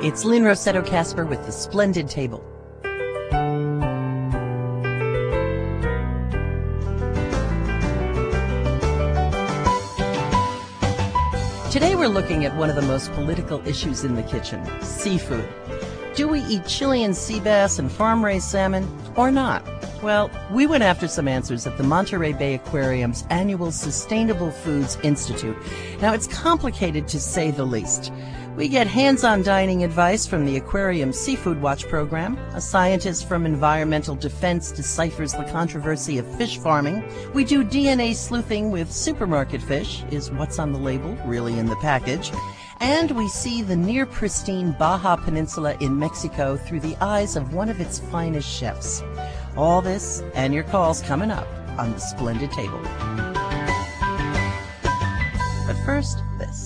It's Lynn Rossetto Kasper with The Splendid Table. Today we're looking at one of the most political issues in the kitchen, seafood. Do we eat Chilean sea bass and farm-raised salmon or not? Well, we went after some answers at the Monterey Bay Aquarium's annual Sustainable Foods Institute. Now, it's complicated to say the least. We get hands-on dining advice from the Aquarium Seafood Watch program. A scientist from Environmental Defense deciphers the controversy of fish farming. We do DNA sleuthing with supermarket fish. Is what's on the label really in the package? And we see the near-pristine Baja Peninsula in Mexico through the eyes of one of its finest chefs. All this and your calls coming up on The Splendid Table. But first, this.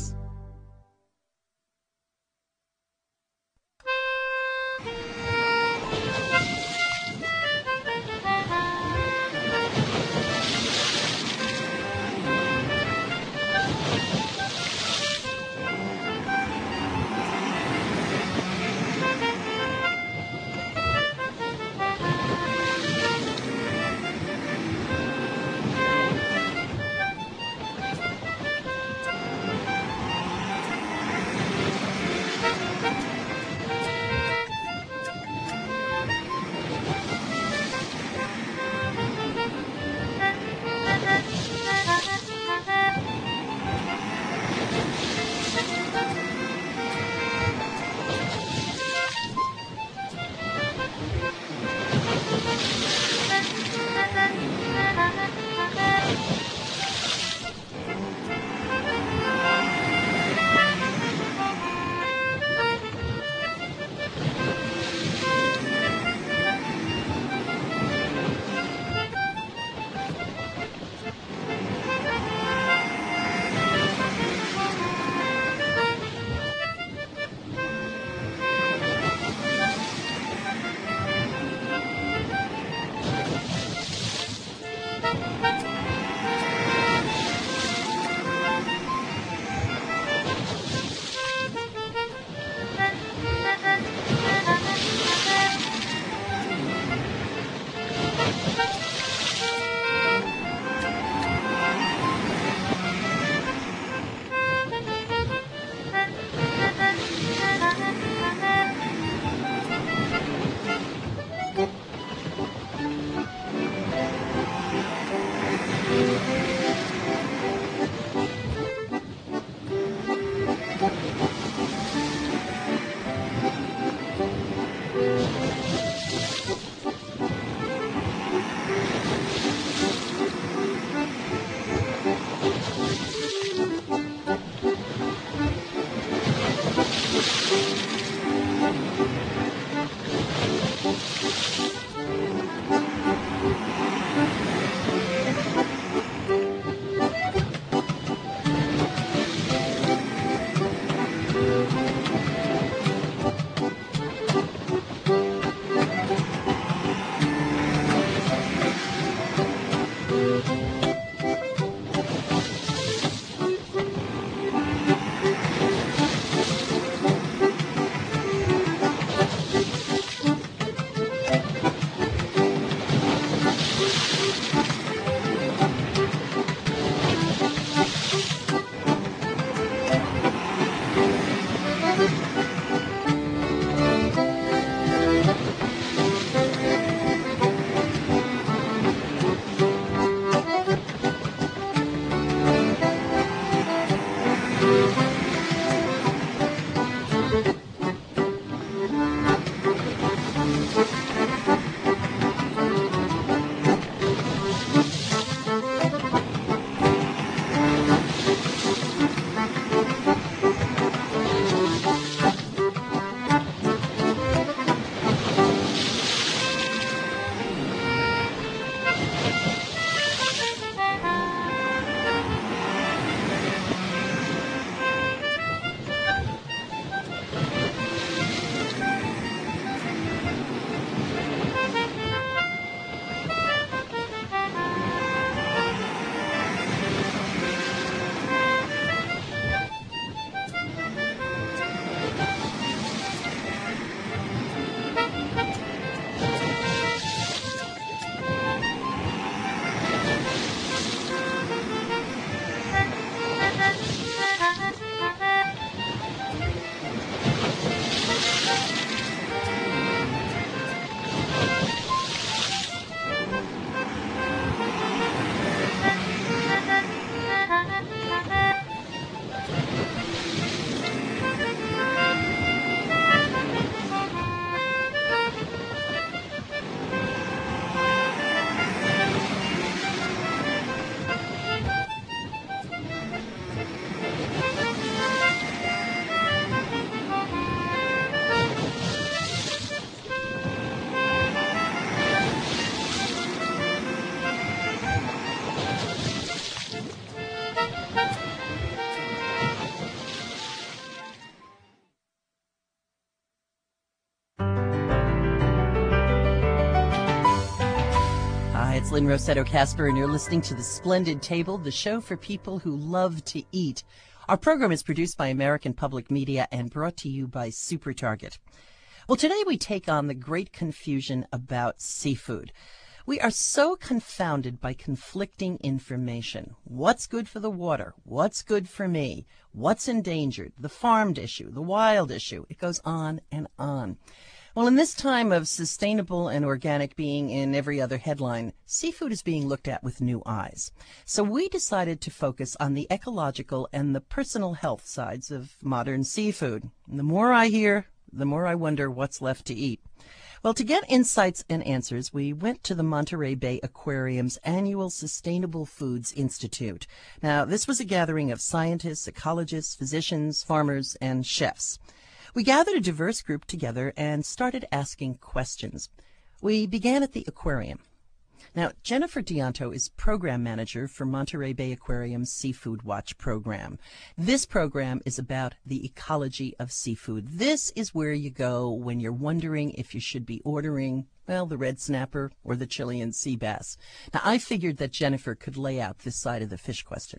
Lynn Rossetto Casper, and you're listening to The Splendid Table, the show for people who love to eat. Our program is produced by American Public Media and brought to you by Super Target. Well, today we take on the great confusion about seafood. We are so confounded by conflicting information. What's good for the water? What's good for me? What's endangered? The farmed issue, the wild issue. It goes on and on. Well, in this time of sustainable and organic being in every other headline, seafood is being looked at with new eyes. So we decided to focus on the ecological and the personal health sides of modern seafood. And the more I hear, the more I wonder what's left to eat. Well, to get insights and answers, we went to the Monterey Bay Aquarium's annual Sustainable Foods Institute. Now, this was a gathering of scientists, ecologists, physicians, farmers, and chefs. We gathered a diverse group together and started asking questions. We began at the aquarium. Now, Jennifer Dianto is program manager for Monterey Bay Aquarium's Seafood Watch program. This program is about the ecology of seafood. This is where you go when you're wondering if you should be ordering, well, the red snapper or the Chilean sea bass. Now, I figured that Jennifer could lay out this side of the fish question.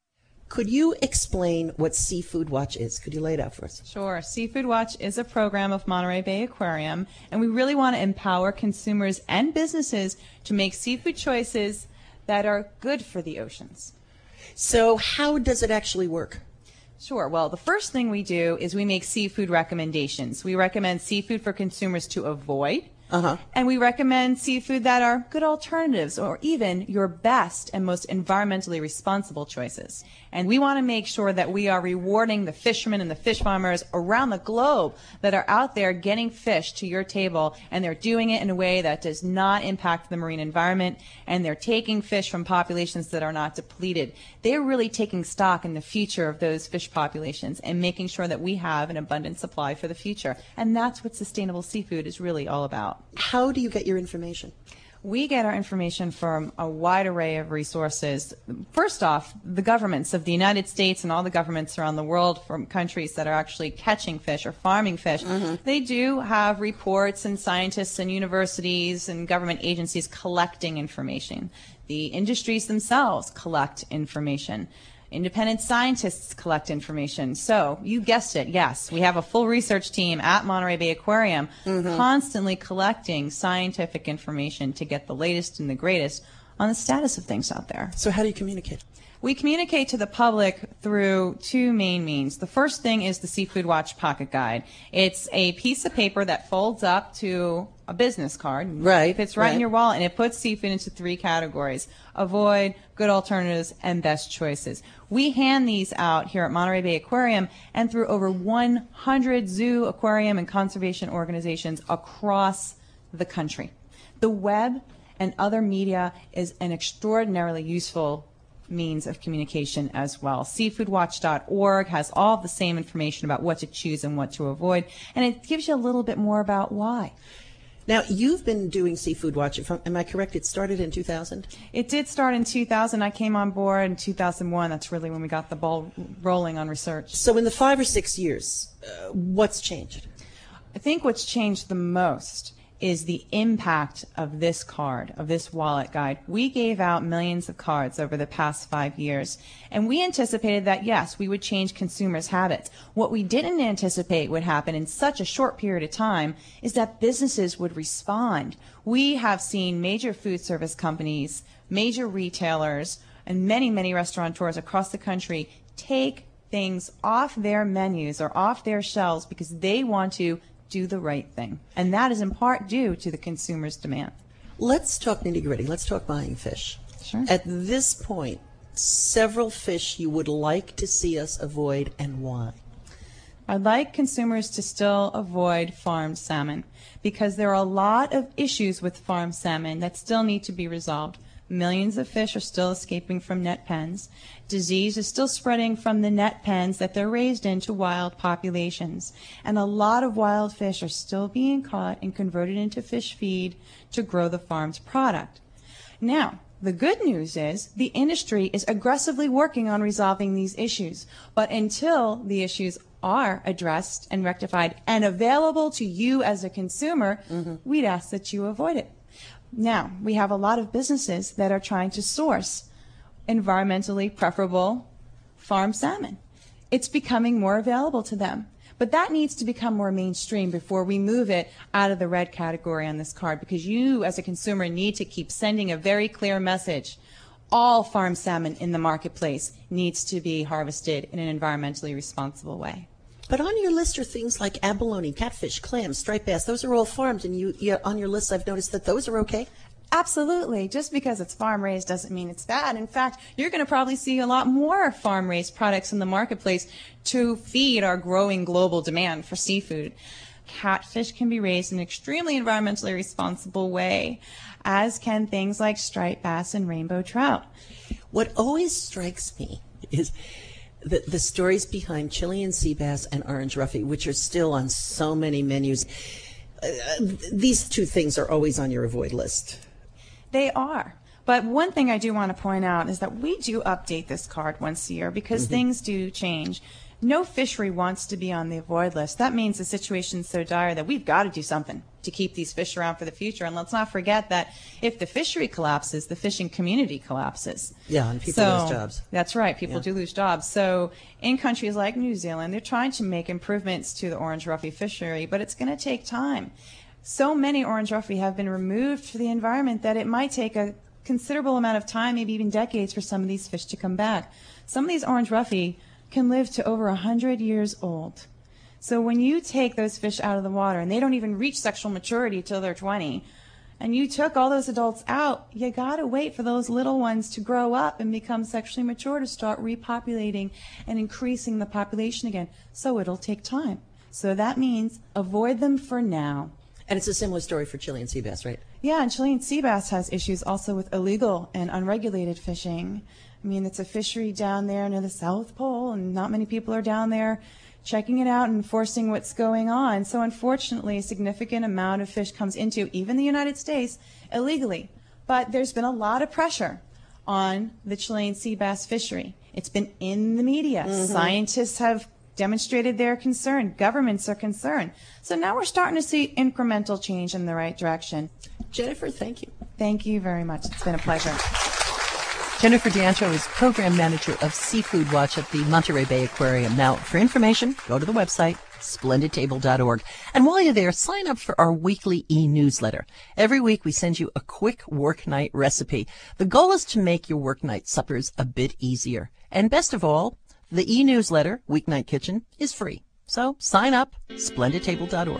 Could you explain what Seafood Watch is? Could you lay it out for us? Sure. Seafood Watch is a program of Monterey Bay Aquarium, and we really want to empower consumers and businesses to make seafood choices that are good for the oceans. So how does it actually work? Sure. Well, the first thing we do is we make seafood recommendations. We recommend seafood for consumers to avoid. And we recommend seafood that are good alternatives or even your best and most environmentally responsible choices. And we want to make sure that we are rewarding the fishermen and the fish farmers around the globe that are out there getting fish to your table, and they're doing it in a way that does not impact the marine environment, and they're taking fish from populations that are not depleted. They're really taking stock in the future of those fish populations and making sure that we have an abundant supply for the future. And that's what sustainable seafood is really all about. How do you get your information? We get our information from a wide array of resources. First off, the governments of the United States and all the governments around the world from countries that are actually catching fish or farming fish, they do have reports and scientists and universities and government agencies collecting information. The industries themselves collect information. Independent scientists collect information. So, you guessed it, yes, we have a full research team at Monterey Bay Aquarium constantly collecting scientific information to get the latest and the greatest on the status of things out there. So how do you communicate? We communicate to the public through two main means. The first thing is the Seafood Watch Pocket Guide. It's a piece of paper that folds up to a business card. Right. It fits right in your wallet, and it puts seafood into three categories: avoid, good alternatives, and best choices. We hand these out here at Monterey Bay Aquarium and through over 100 zoo, aquarium, and conservation organizations across the country. The web and other media is an extraordinarily useful means of communication as well. Seafoodwatch.org has all the same information about what to choose and what to avoid, and it gives you a little bit more about why. Now, you've been doing Seafood Watch, am I correct? It started in 2000? It did start in 2000. I came on board in 2001. That's really when we got the ball rolling on research. So in the 5 or 6 years, what's changed? I think what's changed the most is the impact of this card, of this wallet guide. We gave out millions of cards over the past 5 years, and we anticipated that, yes, we would change consumers' habits. What we didn't anticipate would happen in such a short period of time is that businesses would respond. We have seen major food service companies, major retailers, and many, many restaurateurs across the country take things off their menus or off their shelves because they want to do the right thing. And that is in part due to the consumer's demand. Let's talk nitty-gritty. Let's talk buying fish. Sure. At this point, several fish you would like to see us avoid, and why? I'd like consumers to still avoid farmed salmon because there are a lot of issues with farmed salmon that still need to be resolved. Millions of fish are still escaping from net pens. Disease is still spreading from the net pens that they're raised in to wild populations. And a lot of wild fish are still being caught and converted into fish feed to grow the farmed product. Now, the good news is the industry is aggressively working on resolving these issues. But until the issues are addressed and rectified and available to you as a consumer, we'd ask that you avoid it. Now, we have a lot of businesses that are trying to source environmentally preferable farm salmon. It's becoming more available to them. But that needs to become more mainstream before we move it out of the red category on this card, because you as a consumer need to keep sending a very clear message. All farm salmon in the marketplace needs to be harvested in an environmentally responsible way. But on your list are things like abalone, catfish, clams, striped bass. Those are all farmed, and you on your list I've noticed that those are okay? Absolutely. Just because it's farm-raised doesn't mean it's bad. In fact, you're going to probably see a lot more farm-raised products in the marketplace to feed our growing global demand for seafood. Catfish can be raised in an extremely environmentally responsible way, as can things like striped bass and rainbow trout. What always strikes me is the stories behind Chilean sea bass and orange roughy, which are still on so many menus. These two things are always on your avoid list. They are. But one thing I do want to point out is that we do update this card once a year because things do change. No fishery wants to be on the avoid list. That means the situation's so dire that we've got to do something to keep these fish around for the future. And let's not forget that if the fishery collapses, the fishing community collapses. Yeah, and people lose jobs. That's right. People do lose jobs. So in countries like New Zealand, they're trying to make improvements to the orange roughy fishery, but it's going to take time. So many orange roughy have been removed from the environment that it might take a considerable amount of time, maybe even decades, for some of these fish to come back. Some of these orange roughy can live to over 100 years old. So when you take those fish out of the water and they don't even reach sexual maturity till they're 20, and you took all those adults out, you gotta wait for those little ones to grow up and become sexually mature to start repopulating and increasing the population again. So it'll take time. So that means avoid them for now. And it's a similar story for Chilean sea bass, right? Yeah, and Chilean sea bass has issues also with illegal and unregulated fishing. I mean, it's a fishery down there near the South Pole, and not many people are down there checking it out and enforcing what's going on. So unfortunately, a significant amount of fish comes into even the United States illegally. But there's been a lot of pressure on the Chilean sea bass fishery. It's been in the media. Scientists have demonstrated their concern. Governments are concerned. So now we're starting to see incremental change in the right direction. Jennifer, thank you. Thank you very much. It's been a pleasure. Jennifer D'Antro is Program Manager of Seafood Watch at the Monterey Bay Aquarium. Now, for information, go to the website, splendidtable.org. And while you're there, sign up for our weekly e-newsletter. Every week, we send you a quick work night recipe. The goal is to make your work night suppers a bit easier. And best of all, the e-newsletter, Weeknight Kitchen, is free. So sign up, splendidtable.org.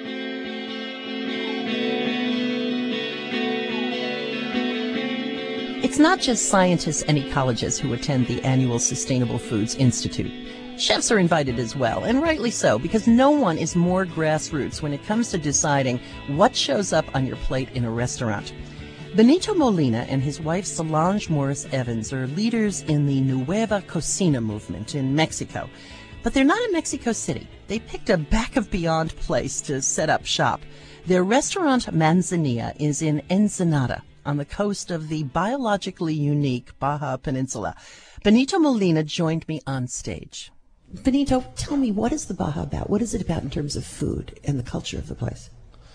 It's not just scientists and ecologists who attend the annual Sustainable Foods Institute. Chefs are invited as well, and rightly so, because no one is more grassroots when it comes to deciding what shows up on your plate in a restaurant. Benito Molina and his wife Solange Morris Evans are leaders in the Nueva Cocina movement in Mexico. But they're not in Mexico City. They picked a back of beyond place to set up shop. Their restaurant Manzanilla is in Ensenada, on the coast of the biologically unique Baja Peninsula. Benito Molina joined me on stage. Benito, tell me, what is the Baja about? What is it about in terms of food and the culture of the place?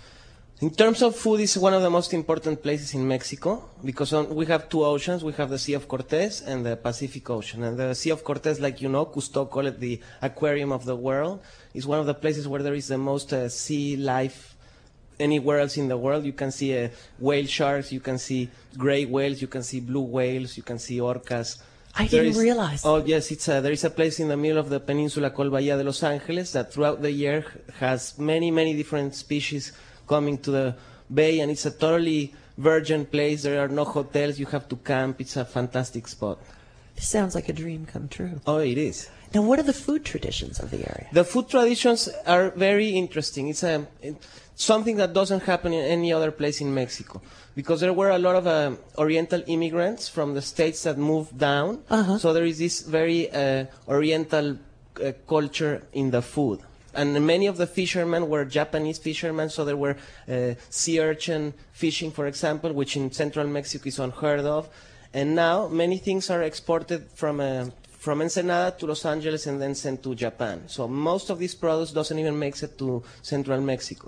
In terms of food, it's one of the most important places in Mexico because we have two oceans. We have the Sea of Cortez and the Pacific Ocean. And the Sea of Cortez, like you know, Cousteau called it the aquarium of the world. It's one of the places where there is the most sea life anywhere else in the world. You can see whale sharks, you can see gray whales, you can see blue whales, you can see orcas. I didn't realize. Oh, yes, there is a place in the middle of the peninsula called Bahía de Los Ángeles that throughout the year has many, many different species coming to the bay, and it's a totally virgin place. There are no hotels. You have to camp. It's a fantastic spot. This sounds like a dream come true. Oh, it is. Now, what are the food traditions of the area? The food traditions are very interesting. It's something that doesn't happen in any other place in Mexico because there were a lot of Oriental immigrants from the states that moved down. So there is this very Oriental culture in the food. And many of the fishermen were Japanese fishermen, so there were sea urchin fishing, for example, which in central Mexico is unheard of. And now many things are exported from Ensenada to Los Angeles and then sent to Japan. So most of these products doesn't even make it to central Mexico.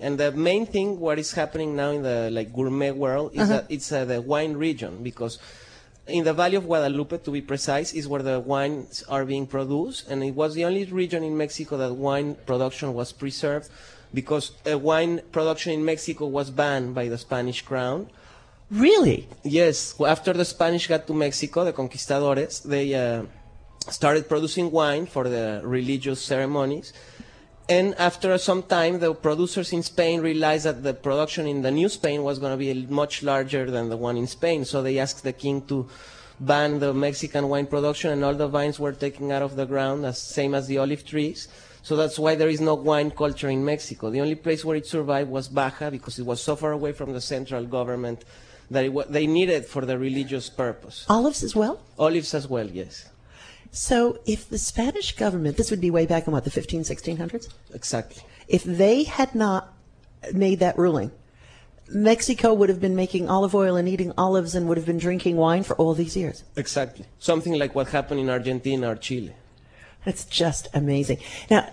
And the main thing, what is happening now in the like gourmet world, is that it's the wine region, because in the Valley of Guadalupe, to be precise, is where the wines are being produced, and it was the only region in Mexico that wine production was preserved, because wine production in Mexico was banned by the Spanish crown. Really? Yes. After the Spanish got to Mexico, the conquistadores, they started producing wine for the religious ceremonies. And after some time, the producers in Spain realized that the production in the New Spain was going to be much larger than the one in Spain. So they asked the king to ban the Mexican wine production, and all the vines were taken out of the ground, same as the olive trees. So that's why there is no wine culture in Mexico. The only place where it survived was Baja, because it was so far away from the central government that they needed for the religious purpose. Olives as well? Olives as well, yes. So if the Spanish government, this would be way back in what, the 1600s? Exactly. If they had not made that ruling, Mexico would have been making olive oil and eating olives and would have been drinking wine for all these years. Exactly. Something like what happened in Argentina or Chile. That's just amazing. Now,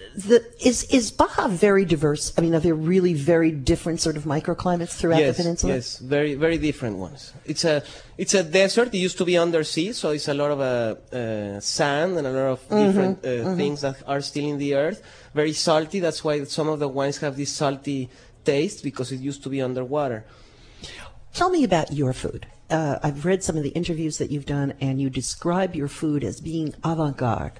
is Baja very diverse? I mean, are there really very different sort of microclimates throughout the peninsula? Yes, very, very different ones. It's a desert. It used to be undersea, so it's a lot of sand and a lot of different things that are still in the earth. Very salty. That's why some of the wines have this salty taste, because it used to be underwater. Tell me about your food. I've read some of the interviews that you've done, and you describe your food as being avant-garde.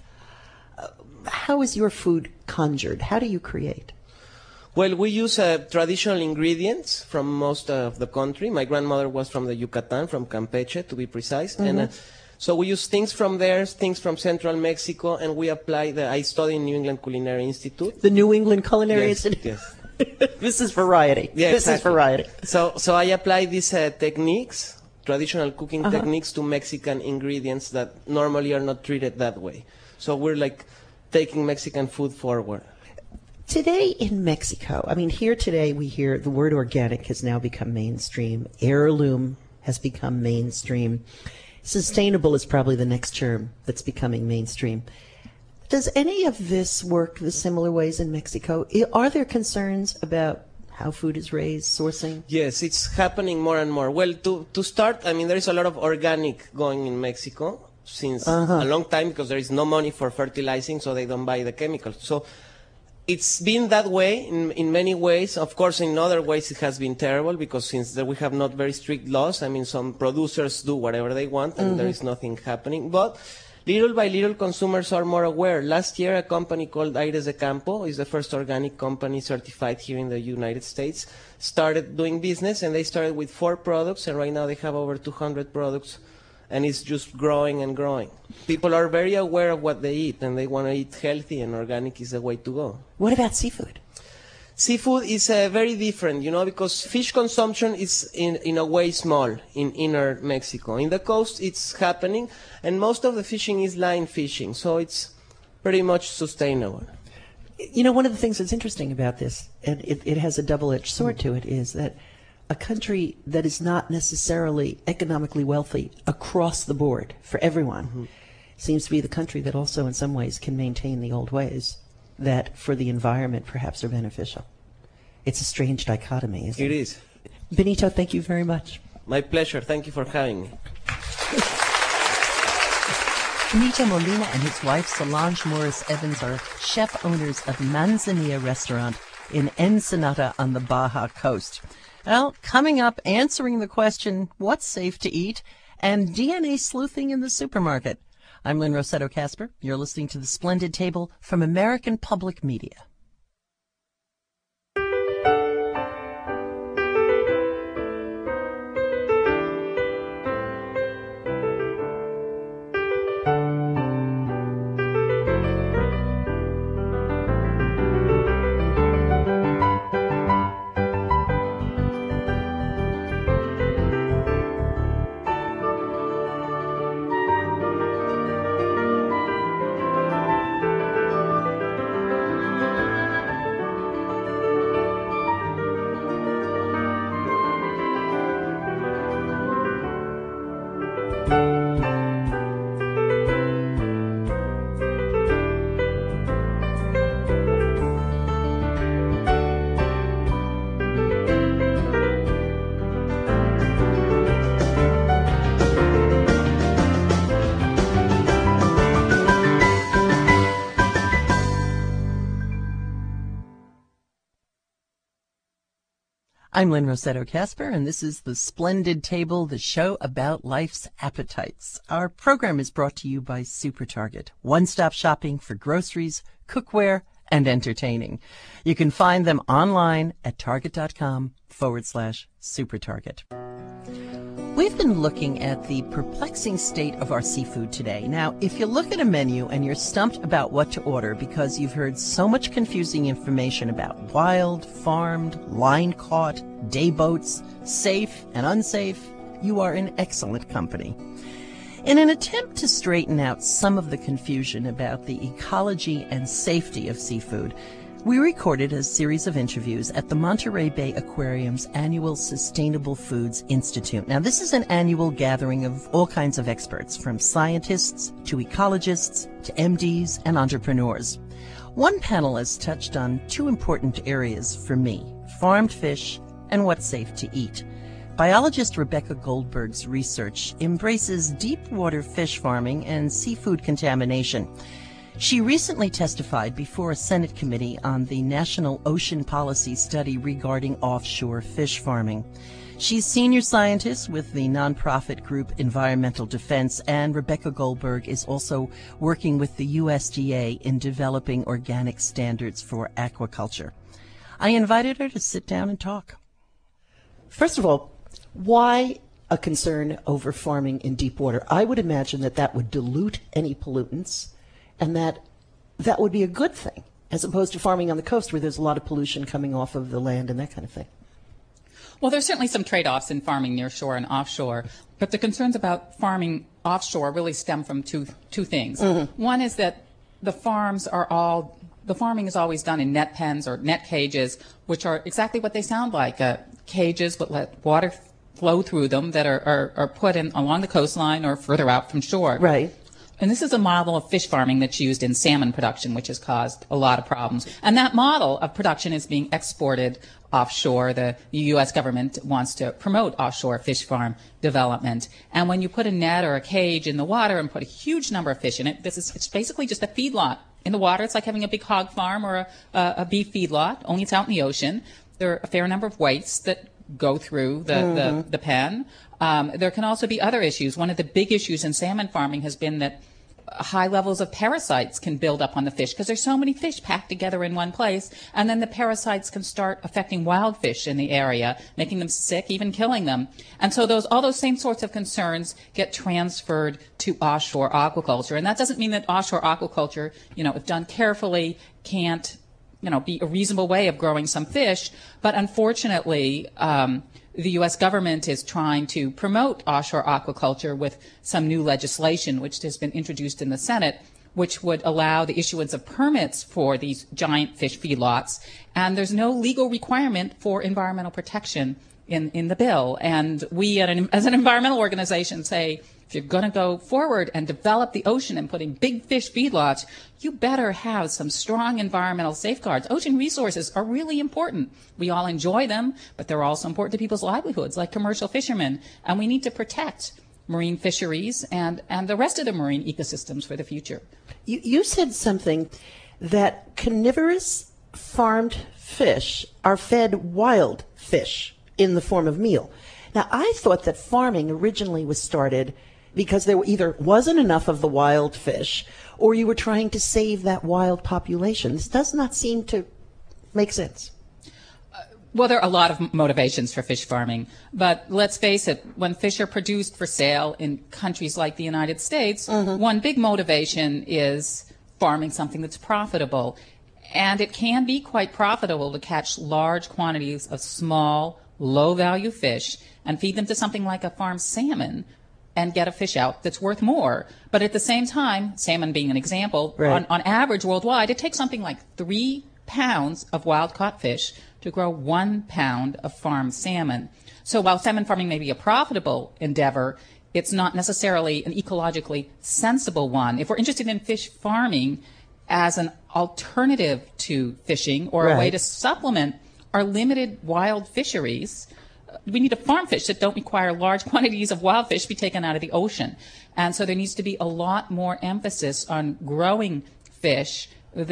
How is your food conjured? How do you create? Well, we use traditional ingredients from most of the country. My grandmother was from the Yucatan, from Campeche, to be precise. And so we use things from there, things from central Mexico, and we apply I study in New England Culinary Institute. The New England Culinary Institute? Yes. This is variety. Yeah, this is variety. So I apply these techniques, traditional cooking techniques, to Mexican ingredients that normally are not treated that way. So we're like taking Mexican food forward. Today in Mexico, I mean, here today we hear the word organic has now become mainstream. Heirloom has become mainstream. Sustainable is probably the next term that's becoming mainstream. Does any of this work the similar ways in Mexico? Are there concerns about how food is raised, sourcing? Yes, it's happening more and more. Well, to start, I mean, there is a lot of organic going in Mexico since a long time, because there is no money for fertilizing, so they don't buy the chemicals. So it's been that way in many ways. Of course, in other ways it has been terrible, because since we have not very strict laws, I mean, some producers do whatever they want and there is nothing happening. But little by little, consumers are more aware. Last year, a company called Aires de Campo, is the first organic company certified here in the United States, started doing business, and they started with 4 products, and right now they have over 200 products. And it's just growing and growing. People are very aware of what they eat, and they want to eat healthy, and organic is the way to go. What about seafood? Seafood is very different, because fish consumption is in a way small in inner Mexico. In the coast, it's happening, and most of the fishing is line fishing, so it's pretty much sustainable. One of the things that's interesting about this, and it has a double-edged sword to it, is that a country that is not necessarily economically wealthy across the board for everyone seems to be the country that also in some ways can maintain the old ways that for the environment perhaps are beneficial. It's a strange dichotomy, isn't it? It is. Benito, thank you very much. My pleasure. Thank you for having me. Benito Molina and his wife Solange Morris Evans are chef owners of Manzanilla Restaurant in Ensenada on the Baja coast. Well, coming up, answering the question, what's safe to eat, and DNA sleuthing in the supermarket. I'm Lynn Rossetto Casper. You're listening to The Splendid Table from American Public Media. I'm Lynn Rossetto Kasper, and this is The Splendid Table, the show about life's appetites. Our program is brought to you by SuperTarget, one-stop shopping for groceries, cookware, and entertaining. You can find them online at target.com/SuperTarget. We've been looking at the perplexing state of our seafood today. Now, if you look at a menu and you're stumped about what to order because you've heard so much confusing information about wild, farmed, line-caught, day boats, safe and unsafe, you are in excellent company. In an attempt to straighten out some of the confusion about the ecology and safety of seafood, we recorded a series of interviews at the Monterey Bay Aquarium's annual Sustainable Foods Institute. Now, this is an annual gathering of all kinds of experts, from scientists to ecologists to MDs and entrepreneurs. One panelist touched on two important areas for me: farmed fish and what's safe to eat. Biologist Rebecca Goldberg's research embraces deep water fish farming and seafood contamination. She recently testified before a Senate committee on the National Ocean Policy Study regarding offshore fish farming. She's senior scientist with the nonprofit group Environmental Defense, and Rebecca Goldberg is also working with the USDA in developing organic standards for aquaculture. I invited her to sit down and talk. First of all, why a concern over farming in deep water? I would imagine that would dilute any pollutants, and that would be a good thing, as opposed to farming on the coast where there's a lot of pollution coming off of the land and that kind of thing. Well, there's certainly some trade-offs in farming near shore and offshore, but the concerns about farming offshore really stem from two things. Mm-hmm. One is that the farming is always done in net pens or net cages, which are exactly what they sound like, cages that let water flow through them that are put in along the coastline or further out from shore. Right. And this is a model of fish farming that's used in salmon production, which has caused a lot of problems. And that model of production is being exported offshore. The U.S. government wants to promote offshore fish farm development. And when you put a net or a cage in the water and put a huge number of fish in it, it's basically just a feedlot in the water. It's like having a big hog farm or a beef feedlot, only it's out in the ocean. There are a fair number of weights that go through the pen. There can also be other issues. One of the big issues in salmon farming has been that high levels of parasites can build up on the fish because there's so many fish packed together in one place, and then the parasites can start affecting wild fish in the area, making them sick, even killing them. And so all those same sorts of concerns get transferred to offshore aquaculture. And that doesn't mean that offshore aquaculture, if done carefully, can't be a reasonable way of growing some fish. But unfortunately, the U.S. government is trying to promote offshore aquaculture with some new legislation, which has been introduced in the Senate, which would allow the issuance of permits for these giant fish feedlots. And there's no legal requirement for environmental protection in the bill. And we, as an environmental organization, say, if you're going to go forward and develop the ocean and putting big fish feedlots, you better have some strong environmental safeguards. Ocean resources are really important. We all enjoy them, but they're also important to people's livelihoods, like commercial fishermen. And we need to protect marine fisheries and the rest of the marine ecosystems for the future. You said something that carnivorous farmed fish are fed wild fish in the form of meal. Now, I thought that farming originally was started because there either wasn't enough of the wild fish or you were trying to save that wild population. This does not seem to make sense. Well, there are a lot of motivations for fish farming, but let's face it, when fish are produced for sale in countries like the United States, one big motivation is farming something that's profitable. And it can be quite profitable to catch large quantities of small, low-value fish and feed them to something like a farmed salmon and get a fish out that's worth more. But at the same time, salmon being an example, right, on average worldwide, it takes something like 3 pounds of wild-caught fish to grow 1 pound of farmed salmon. So while salmon farming may be a profitable endeavor, it's not necessarily an ecologically sensible one. If we're interested in fish farming as an alternative to fishing or right, a way to supplement our limited wild fisheries, we need to farm fish that don't require large quantities of wild fish to be taken out of the ocean. And so there needs to be a lot more emphasis on growing fish that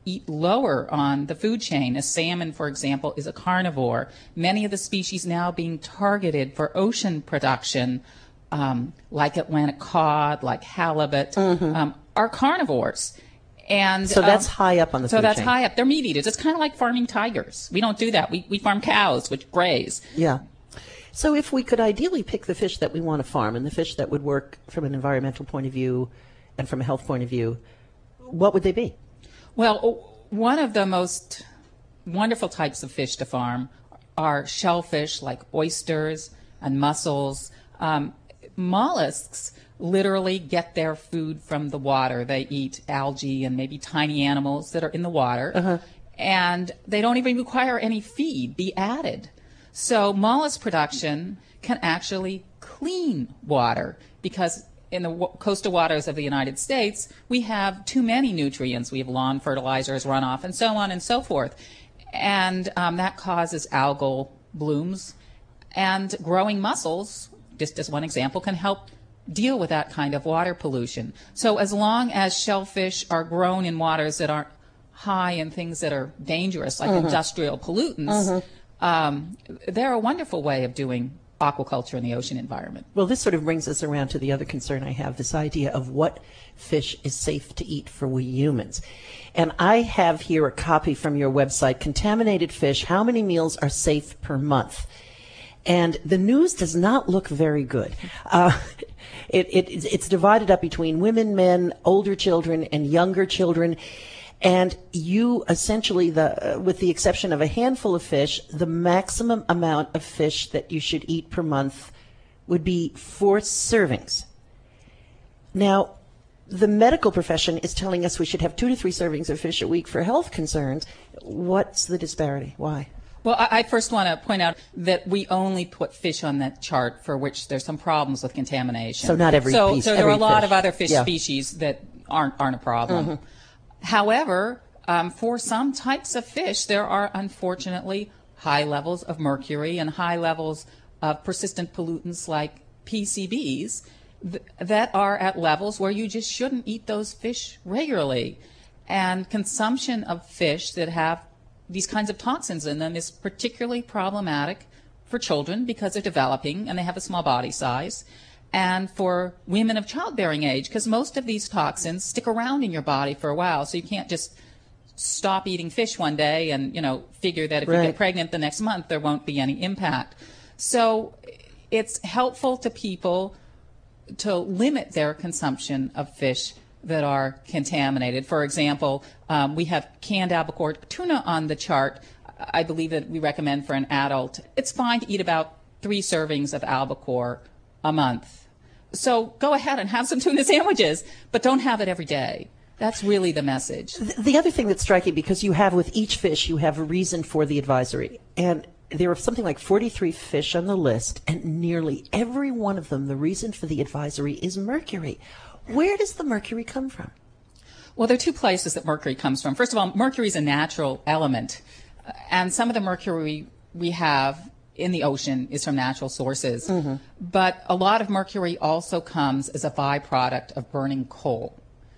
eat lower on the food chain. A salmon, for example, is a carnivore. Many of the species now being targeted for ocean production, like Atlantic cod, like halibut, are carnivores. And so that's high up on the food chain. So that's high up. They're meat eaters. It's kind of like farming tigers. We don't do that. We farm cows, which graze. Yeah. So if we could ideally pick the fish that we want to farm and the fish that would work from an environmental point of view and from a health point of view, what would they be? Well, one of the most wonderful types of fish to farm are shellfish like oysters and mussels. Mollusks literally get their food from the water. They eat algae and maybe tiny animals that are in the water, and they don't even require any feed be added. So mollusk production can actually clean water, because in the coastal waters of the United States, we have too many nutrients. We have lawn fertilizers, runoff, and so on and so forth. And that causes algal blooms. And growing mussels, just as one example, can help deal with that kind of water pollution. So as long as shellfish are grown in waters that aren't high in things that are dangerous, like industrial pollutants, they're a wonderful way of doing aquaculture in the ocean environment. Well, this sort of brings us around to the other concern I have, this idea of what fish is safe to eat for we humans. And I have here a copy from your website, Contaminated Fish, How Many Meals Are Safe Per Month? And the news does not look very good. It's divided up between women, men, older children, and younger children. And you essentially, with the exception of a handful of fish, the maximum amount of fish that you should eat per month would be 4 servings. Now, the medical profession is telling us we should have 2 to 3 servings of fish a week for health concerns. What's the disparity? Why? Well, I first want to point out that we only put fish on that chart for which there's some problems with contamination. So not every piece. So there are a lot of other fish species that aren't a problem. However, for some types of fish, there are unfortunately high levels of mercury and high levels of persistent pollutants like PCBs that are at levels where you just shouldn't eat those fish regularly. And consumption of fish that have these kinds of toxins in them is particularly problematic for children because they're developing and they have a small body size, and for women of childbearing age, because most of these toxins stick around in your body for a while, so you can't just stop eating fish one day and, figure that if you get pregnant the next month, there won't be any impact. So it's helpful to people to limit their consumption of fish that are contaminated. For example, we have canned albacore tuna on the chart. I believe that we recommend for an adult, it's fine to eat about 3 servings of albacore a month. So go ahead and have some tuna sandwiches, but don't have it every day. That's really the message. The other thing that's striking, because you have with each fish, you have a reason for the advisory. And there are something like 43 fish on the list, and nearly every one of them, the reason for the advisory is mercury. Where does the mercury come from? Well, there are 2 places that mercury comes from. First of all, mercury is a natural element, and some of the mercury we have in the ocean is from natural sources. But a lot of mercury also comes as a byproduct of burning coal.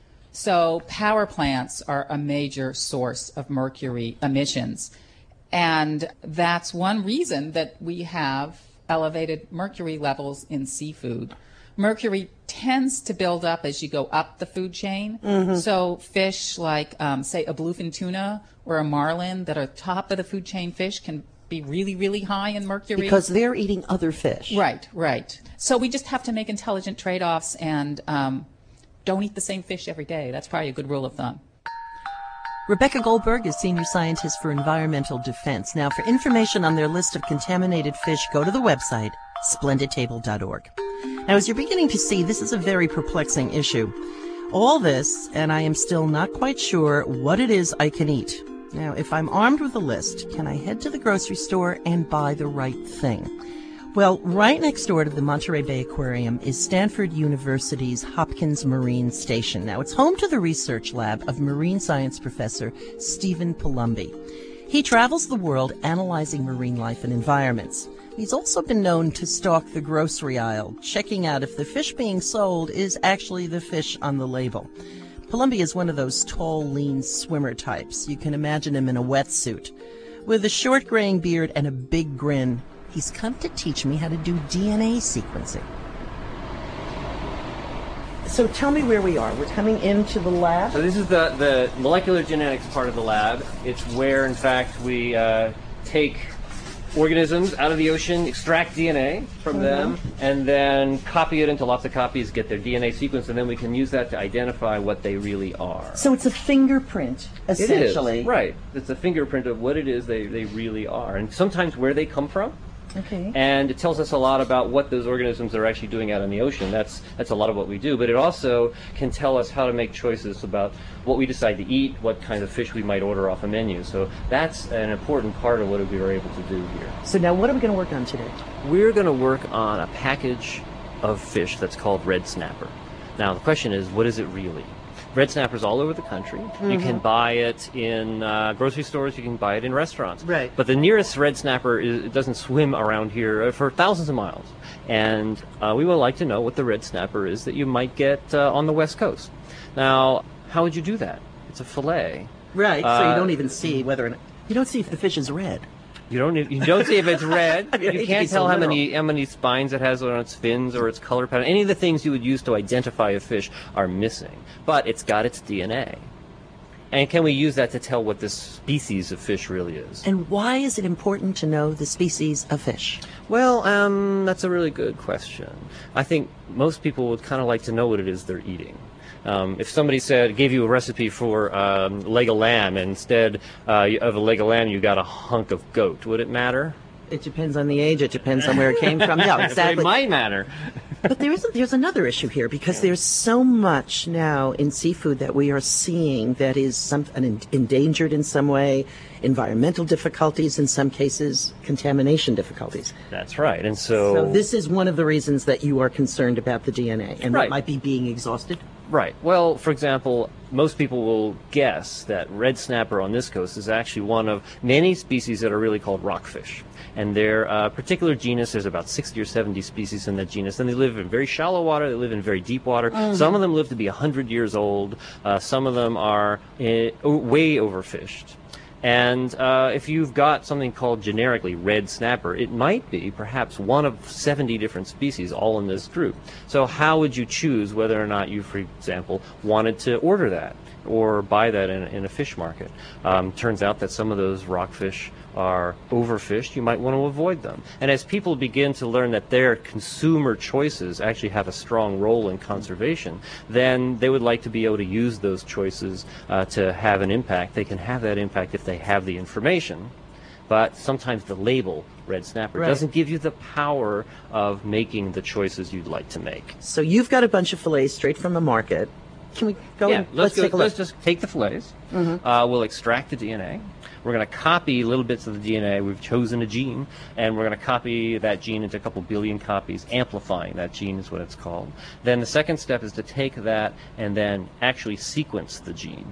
So power plants are a major source of mercury emissions. And that's one reason that we have elevated mercury levels in seafood. Mercury tends to build up as you go up the food chain. So fish like, say, a bluefin tuna or a marlin that are top of the food chain fish can be really, really high in mercury. Because they're eating other fish. Right. So we just have to make intelligent trade-offs and don't eat the same fish every day. That's probably a good rule of thumb. Rebecca Goldberg is Senior Scientist for Environmental Defense. Now, for information on their list of contaminated fish, go to the website, splendidtable.org. Now, as you're beginning to see, this is a very perplexing issue. All this, and I am still not quite sure what it is I can eat. Now, if I'm armed with a list, can I head to the grocery store and buy the right thing? Well, right next door to the Monterey Bay Aquarium is Stanford University's Hopkins Marine Station. Now, it's home to the research lab of marine science professor Stephen Palumbi. He travels the world analyzing marine life and environments. He's also been known to stalk the grocery aisle, checking out if the fish being sold is actually the fish on the label. Columbia is one of those tall, lean swimmer types. You can imagine him in a wetsuit. With a short graying beard and a big grin, he's come to teach me how to do DNA sequencing. So tell me where we are. We're coming into the lab. So this is the molecular genetics part of the lab. It's where, in fact, we take organisms out of the ocean, extract DNA from them, and then copy it into lots of copies, get their DNA sequence, and then we can use that to identify what they really are. So it's a fingerprint, essentially. It is, right. It's a fingerprint of what it is they really are, and sometimes where they come from. Okay. And it tells us a lot about what those organisms are actually doing out in the ocean. That's a lot of what we do. But it also can tell us how to make choices about what we decide to eat, what kind of fish we might order off a menu. So that's an important part of what we were able to do here. So now what are we going to work on today? We're going to work on a package of fish that's called red snapper. Now the question is, what is it really? Red snapper's all over the country. You can buy it in grocery stores. You can buy it in restaurants. Right. But the nearest red snapper it doesn't swim around here for thousands of miles. And we would like to know what the red snapper is that you might get on the West Coast. Now, how would you do that? It's a fillet. Right. So you don't even see whether or not, you don't see if the fish is red. You don't see if it's red. I mean, you can't tell how many spines it has on its fins or its color pattern. Any of the things you would use to identify a fish are missing. But it's got its DNA. And can we use that to tell what this species of fish really is? And why is it important to know the species of fish? Well, that's a really good question. I think most people would kind of like to know what it is they're eating. If somebody gave you a recipe for leg of lamb, and instead of a leg of lamb you got a hunk of goat, would it matter? It depends on the age. It depends on where it came from. Yeah, exactly. It might matter. But there's another issue here, because there's so much now in seafood that we are seeing that is endangered in some way, environmental difficulties in some cases, contamination difficulties. That's right. And so this is one of the reasons that you are concerned about the DNA and what might be being exhausted? Right. Well, for example, most people will guess that red snapper on this coast is actually one of many species that are really called rockfish. And their particular genus, there's about 60 or 70 species in that genus, and they live in very shallow water, they live in very deep water. Some of them live to be 100 years old. Some of them are way overfished. And if you've got something called generically red snapper, it might be perhaps one of 70 different species all in this group. So how would you choose whether or not you, for example, wanted to order that or buy that in a fish market? Turns out that some of those rockfish are overfished. You might want to avoid them. And as people begin to learn that their consumer choices actually have a strong role in conservation, then they would like to be able to use those choices to have an impact. They can have that impact if they have the information. But sometimes the label red snapper doesn't give you the power of making the choices you'd like to make. So you've got a bunch of fillets straight from the market. Can we go and let's take a look? Let's just take the fillets. We'll extract the DNA. We're going to copy little bits of the DNA. We've chosen a gene, and we're going to copy that gene into a couple billion copies. Amplifying that gene is what it's called. Then the second step is to take that and then actually sequence the gene.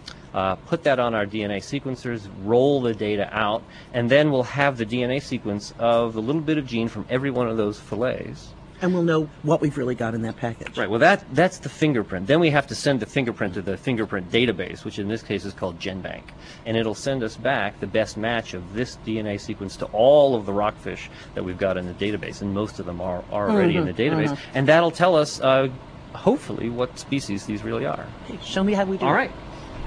Put that on our DNA sequencers, roll the data out, and then we'll have the DNA sequence of the little bit of gene from every one of those fillets. And we'll know what we've really got in that package. Right. Well, that's the fingerprint. Then we have to send the fingerprint to the fingerprint database, which in this case is called GenBank. And it'll send us back the best match of this DNA sequence to all of the rockfish that we've got in the database. And most of them are already in the database. And that'll tell us, hopefully, what species these really are. Hey, show me how we do All it. right.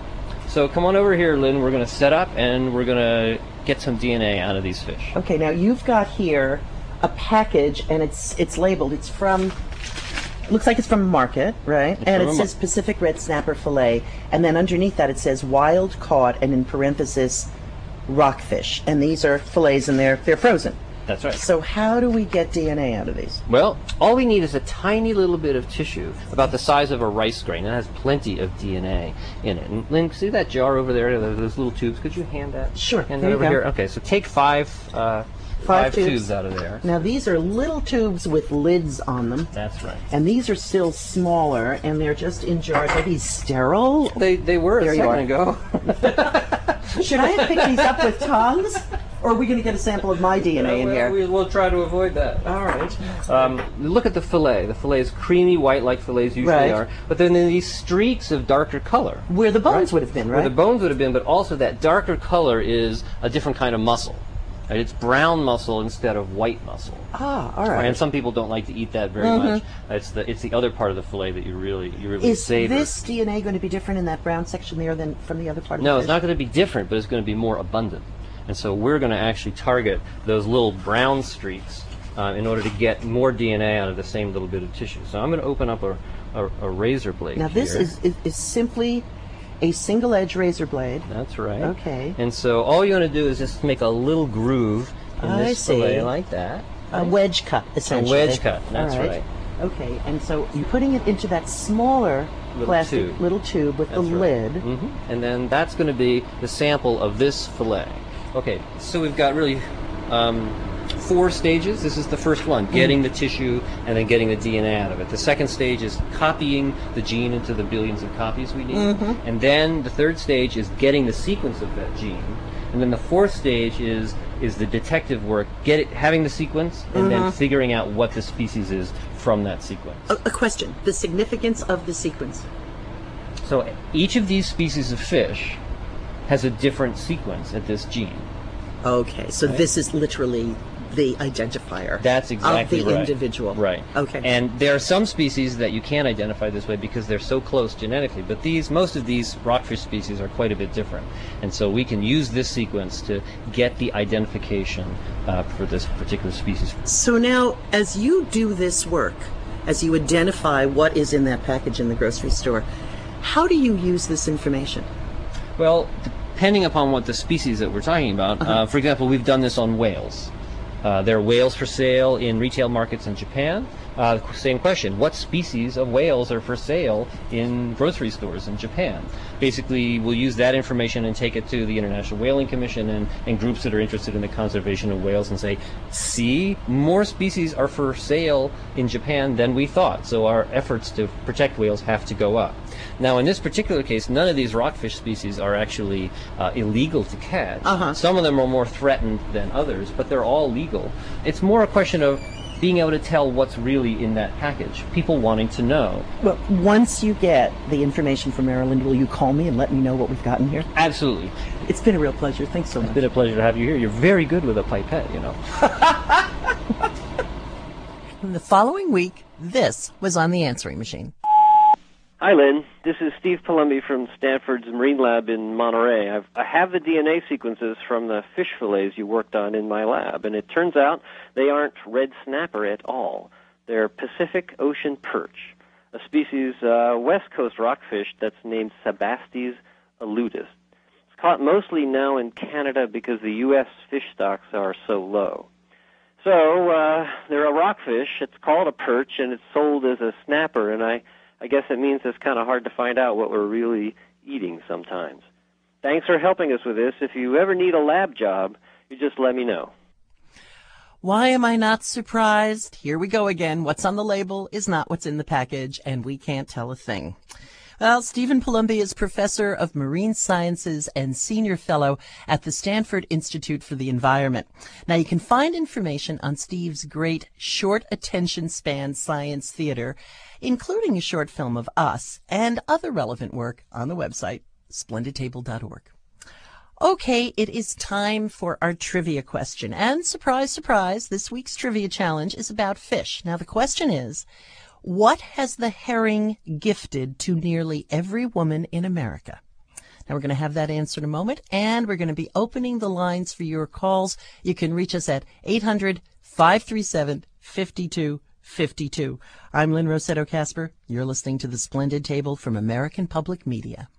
So come on over here, Lynn. We're going to set up, and we're going to get some DNA out of these fish. Okay, now you've got here a package, and it's labeled. It's from, looks like it's from a market, right? And it says Pacific Red Snapper Fillet, and then underneath that it says wild caught, and in parenthesis, rockfish. And these are fillets, and they're frozen. That's right. So how do we get DNA out of these? Well, all we need is a tiny little bit of tissue, about the size of a rice grain. It has plenty of DNA in it. And Lynn, see that jar over there, those little tubes? Could you hand that? Sure. Hand There that you over go. here. Okay, so take 5 5 tubes out of there. Now, these are little tubes with lids on them. That's right. And these are still smaller, and they're just in jars. Are these sterile? They were There a you second are. ago. Should I have picked these up with tongs? Or are we going to get a sample of my DNA in here? We'll try to avoid that. All right. Look at the fillet. The fillet is creamy white like fillets usually Right. are, but then there are these streaks of darker color. Where the bones would have been, right? Where the bones would have been, but also that darker color is a different kind of muscle. Right? It's brown muscle instead of white muscle. Ah, all right. And some people don't like to eat that very much. It's the other part of the fillet that you really Is savor. this DNA going to be different in that brown section there than from the other part of the No, fish? it's not going to be different, but it's going to be more abundant. And so we're going to actually target those little brown streaks in order to get more DNA out of the same little bit of tissue. So I'm going to open up a razor blade Now, this here. is simply a single-edge razor blade. That's right. Okay. And so all you're going to do is just make a little groove in I this see. fillet like that. A wedge cut, essentially. wedge cut, that's All right. Okay, and so you're putting it into that smaller Little plastic tube. little tube with the That's right. lid. And then that's going to be the sample of this fillet. Okay, so we've got really 4 stages. This is the first one, getting the tissue and then getting the DNA out of it. The second stage is copying the gene into the billions of copies we need. And then the third stage is getting the sequence of that gene. And then the fourth stage is the detective work, having the sequence and then figuring out what the species is from that sequence. A question: the significance of the sequence. So each of these species of fish has a different sequence at this gene. Okay, so this is literally the identifier. That's exactly of the right. individual. Right. Okay. And there are some species that you can't identify this way because they're so close genetically, but most of these rockfish species are quite a bit different. And so we can use this sequence to get the identification for this particular species. So now, as you do this work, as you identify what is in that package in the grocery store, how do you use this information? Well, depending upon what the species that we're talking about, for example, we've done this on whales. There are whales for sale in retail markets in Japan. Same question, what species of whales are for sale in grocery stores in Japan? Basically, we'll use that information and take it to the International Whaling Commission and groups that are interested in the conservation of whales and say, see, more species are for sale in Japan than we thought, so our efforts to protect whales have to go up. Now, in this particular case, none of these rockfish species are actually illegal to catch. Some of them are more threatened than others, but they're all legal. It's more a question of being able to tell what's really in that package, people wanting to know. Well, once you get the information from Maryland, will you call me and let me know what we've gotten here? Absolutely. It's been a real pleasure. Thanks so much. It's been a pleasure to have you here. You're very good with a pipette, you know. The following week, this was on the answering machine. Hi, Lynn. This is Steve Palumbi from Stanford's Marine Lab in Monterey. I have the DNA sequences from the fish fillets you worked on in my lab, and it turns out they aren't red snapper at all. They're Pacific Ocean perch, a species west coast rockfish that's named Sebastes eludis. It's caught mostly now in Canada because the U.S. fish stocks are so low. So they're a rockfish. It's called a perch, and it's sold as a snapper, and I guess it means it's kind of hard to find out what we're really eating sometimes. Thanks for helping us with this. If you ever need a lab job, you just let me know. Why am I not surprised? Here we go again. What's on the label is not what's in the package, and we can't tell a thing. Well, Stephen Palumbi is professor of marine sciences and senior fellow at the Stanford Institute for the Environment. Now, you can find information on Steve's great short attention span science theater, including a short film of us and other relevant work on the website, splendidtable.org. Okay, it is time for our trivia question. And surprise, surprise, this week's trivia challenge is about fish. Now, the question is, what has the herring gifted to nearly every woman in America? Now, we're going to have that answer in a moment, and we're going to be opening the lines for your calls. You can reach us at 800-537-5252. I'm Lynn Rossetto Casper. You're listening to The Splendid Table from American Public Media.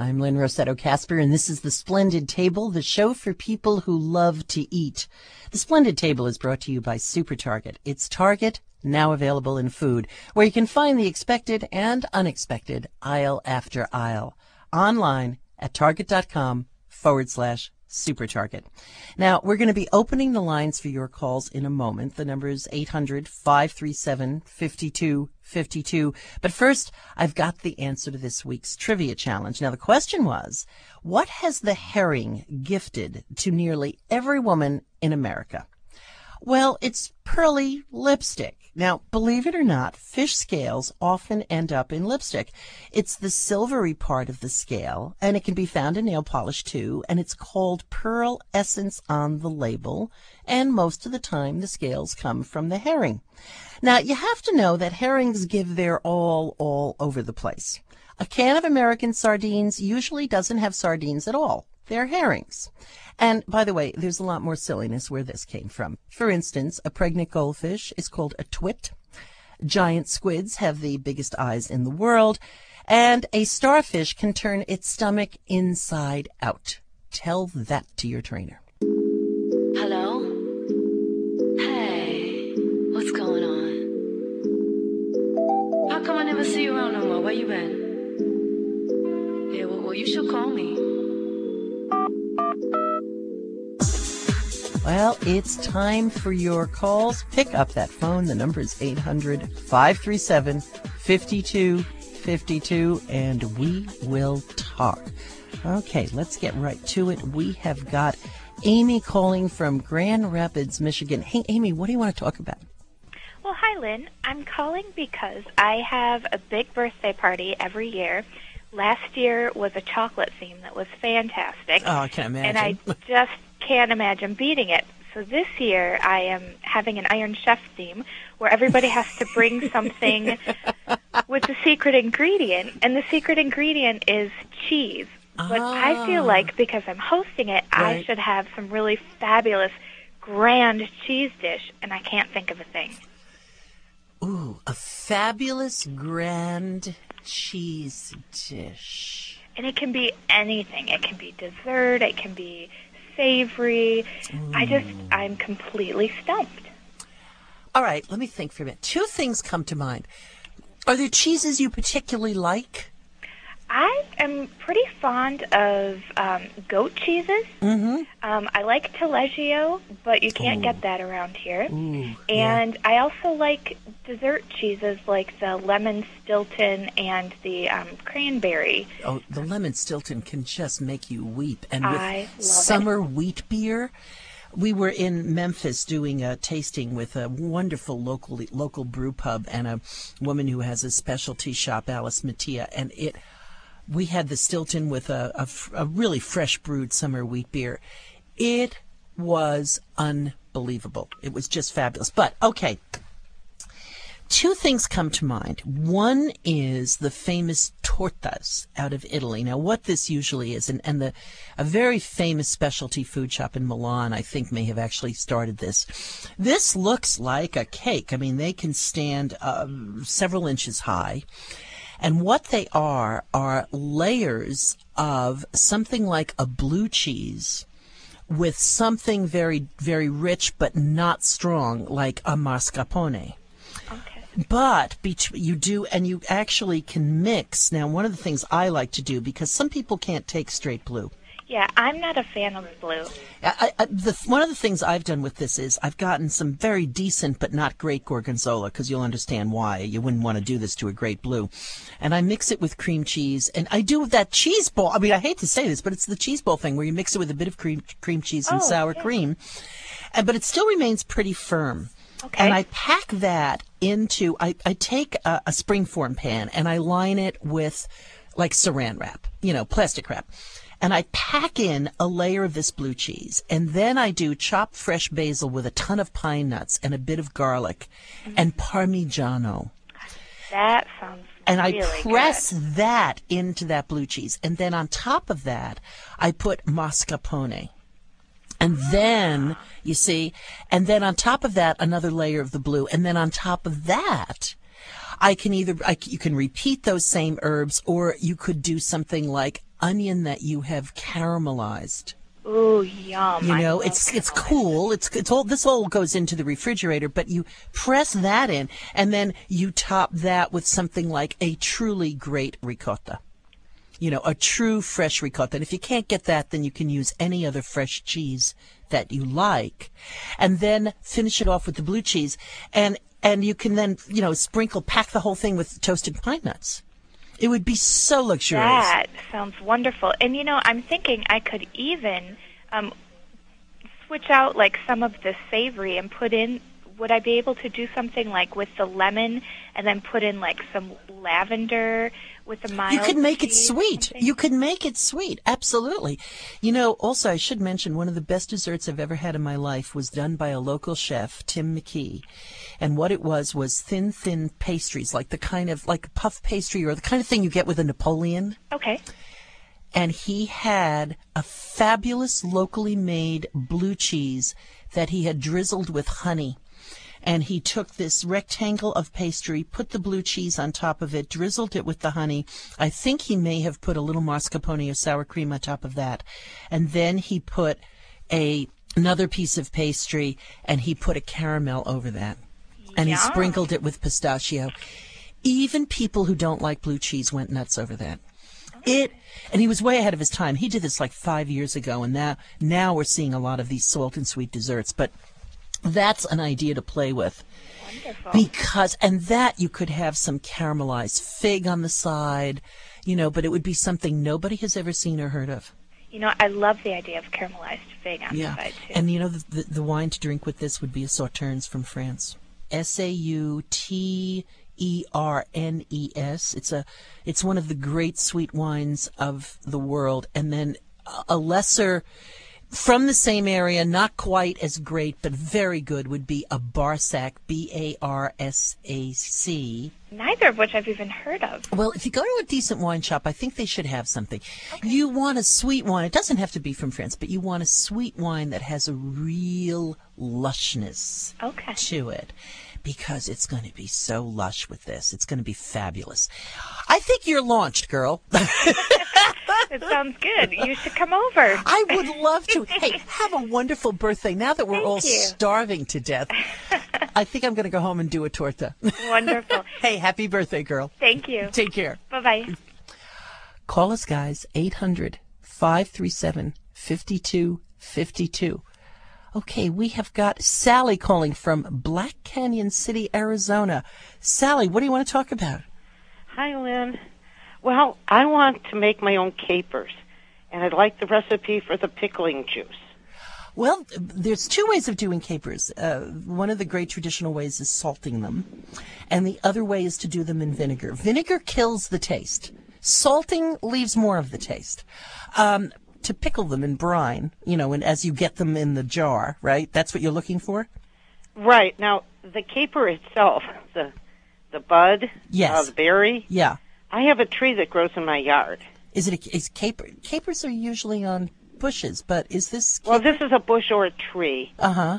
I'm Lynn Rossetto Casper, and this is The Splendid Table, the show for people who love to eat. The Splendid Table is brought to you by Super Target. It's Target, now available in food, where you can find the expected and unexpected aisle after aisle. Online at target.com/Super Target. Now, we're going to be opening the lines for your calls in a moment. The number is 800-537-5252. But first, I've got the answer to this week's trivia challenge. Now, the question was, what has the herring gifted to nearly every woman in America? Well, it's pearly lipstick. Now, believe it or not, fish scales often end up in lipstick. It's the silvery part of the scale, and it can be found in nail polish too, and it's called pearl essence on the label, and most of the time the scales come from the herring. Now, you have to know that herrings give their all over the place. A can of American sardines usually doesn't have sardines at all. They're herrings. And, by the way, there's a lot more silliness where this came from. For instance, a pregnant goldfish is called a twit. Giant squids have the biggest eyes in the world. And a starfish can turn its stomach inside out. Tell that to your trainer. Hello? Hey, what's going on? How come I never see you around no more? Where you been? Yeah, well, you should call me. Well, it's time for your calls. Pick up that phone. The number is 800-537-5252, and we will talk. Okay, let's get right to it. We have got Amy calling from Grand Rapids, Michigan. Hey, Amy, what do you want to talk about? Well, hi, Lynn. I'm calling because I have a big birthday party every year. Last year was a chocolate theme that was fantastic. Oh, I can imagine. And I just can't imagine beating it. So this year I am having an Iron Chef theme where everybody has to bring something with the secret ingredient, and the secret ingredient is cheese. But I feel like because I'm hosting it, Right. I should have some really fabulous, grand cheese dish, and I can't think of a thing. Ooh, a fabulous grand cheese dish. And it can be anything. It can be dessert. It can be savory. I'm completely stumped. All right, let me think for a minute. Two things come to mind. Are there cheeses you particularly like? I am pretty fond of goat cheeses. Mm-hmm. I like Taleggio, but you can't get that around here. Ooh, and I also like dessert cheeses like the lemon Stilton and the cranberry. Oh, the lemon Stilton can just make you weep. And I with love summer wheat beer, we were in Memphis doing a tasting with a wonderful local brew pub and a woman who has a specialty shop, Alice Mattia, and we had the Stilton with a really fresh brewed summer wheat beer. It was unbelievable. It was just fabulous. But, okay, two things come to mind. One is the famous tortas out of Italy. Now, what this usually is, and a very famous specialty food shop in Milan, I think, may have actually started this. This looks like a cake. I mean, they can stand several inches high. And what they are layers of something like a blue cheese with something very, very rich but not strong, like a mascarpone. Okay. But you actually can mix. Now, one of the things I like to do, because some people can't take straight blue. Yeah, I'm not a fan of blue. One of the things I've done with this is I've gotten some very decent but not great gorgonzola, because you'll understand why. You wouldn't want to do this to a great blue. And I mix it with cream cheese, and I do that cheese ball. I mean, I hate to say this, but it's the cheese ball thing where you mix it with a bit of cream cheese and sour cream, but it still remains pretty firm. Okay. And I pack that into, I take a springform pan and I line it with like saran wrap, plastic wrap. And I pack in a layer of this blue cheese. And then I do chopped fresh basil with a ton of pine nuts and a bit of garlic and Parmigiano. That sounds And really I press good. that into that blue cheese. And then on top of that, I put mascarpone. And then, and then on top of that, another layer of the blue. And then on top of that, you can repeat those same herbs, or you could do something like onion that you have caramelized. Ooh, yum. You know, it's cool. It's all, this all goes into the refrigerator, but you press that in, and then you top that with something like a truly great ricotta. You know, a true fresh ricotta. And if you can't get that, then you can use any other fresh cheese that you like. And then finish it off with the blue cheese. And you can then, you know, pack the whole thing with toasted pine nuts. It would be so luxurious. That sounds wonderful. And, you know, I'm thinking I could even switch out, like, some of the savory and put in, would I be able to do something like with the lemon and then put in, like, some lavender with a mild You could make it cheese sweet. something? You could make it sweet. Absolutely. You know, also, I should mention one of the best desserts I've ever had in my life was done by a local chef, Tim McKee. And what it was thin pastries, like the kind of, like puff pastry or the kind of thing you get with a Napoleon. Okay. And he had a fabulous locally made blue cheese that he had drizzled with honey. And he took this rectangle of pastry, put the blue cheese on top of it, drizzled it with the honey. I think he may have put a little mascarpone or sour cream on top of that. And then he put another piece of pastry, and he put a caramel over that. And he sprinkled it with pistachio. Even people who don't like blue cheese went nuts over that. And he was way ahead of his time. He did this like 5 years ago, and now we're seeing a lot of these salt and sweet desserts. But that's an idea to play with. Wonderful. And that you could have some caramelized fig on the side, you know, but it would be something nobody has ever seen or heard of. You know, I love the idea of caramelized fig on the side, too. And, you know, the wine to drink with this would be a Sauternes from France. Sauternes. It's one of the great sweet wines of the world. And then a lesser, from the same area, not quite as great, but very good, would be a Barsac, Barsac. Neither of which I've even heard of. Well, if you go to a decent wine shop, I think they should have something. Okay. You want a sweet wine. It doesn't have to be from France, but you want a sweet wine that has a real lushness to it. Because it's going to be so lush with this. It's going to be fabulous. I think you're launched, girl. It sounds good. You should come over. I would love to. Hey, have a wonderful birthday. Now that we're all starving to death, I think I'm going to go home and do a torta. Wonderful. Hey, happy birthday, girl. Thank you. Take care. Bye-bye. Call us, guys, 800-537-5252. Okay, we have got Sally calling from Black Canyon City, Arizona. Sally, what do you want to talk about? Hi, Lynn. Well, I want to make my own capers, and I'd like the recipe for the pickling juice. Well, there's two ways of doing capers. One of the great traditional ways is salting them, and the other way is to do them in vinegar. Vinegar kills the taste. Salting leaves more of the taste. To pickle them in brine, you know, and as you get them in the jar, right? That's what you're looking for? Right. Now, the caper itself, the bud, yes. The berry. Yeah. I have a tree that grows in my yard. Is caper? Capers are usually on bushes, but is this caper? Well, this is a bush or a tree. Uh-huh.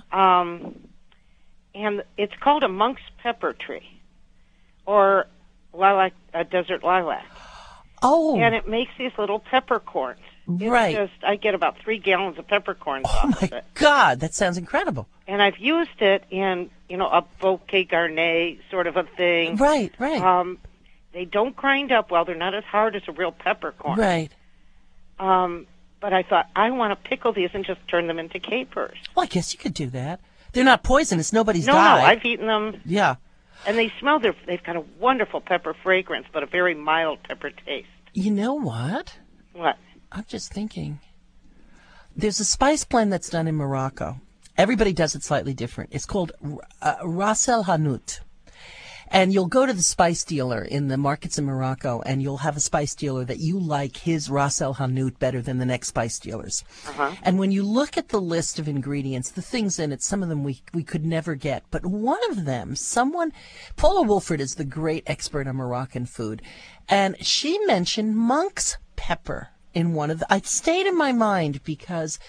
And it's called a monk's pepper tree, or lilac, desert lilac. Oh. And it makes these little peppercorns. Right. I get about 3 gallons of peppercorns off of it. Oh, my God. That sounds incredible. And I've used it in, you know, a bouquet garnet sort of a thing. Right. They don't grind up well. They're not as hard as a real peppercorn. Right. But I thought, I want to pickle these and just turn them into capers. Well, I guess you could do that. They're not poisonous. Nobody's died. No, I've eaten them. Yeah. And they smell, they've got a wonderful pepper fragrance, but a very mild pepper taste. You know what? What? I'm just thinking. There's a spice blend that's done in Morocco. Everybody does it slightly different. It's called Ras El Hanout. And you'll go to the spice dealer in the markets in Morocco, and you'll have a spice dealer that you like his Ras El Hanout better than the next spice dealers. Uh-huh. And when you look at the list of ingredients, the things in it, some of them we could never get. But one of them, Paula Wolford is the great expert on Moroccan food, and she mentioned monk's pepper in one of the... It stayed in my mind because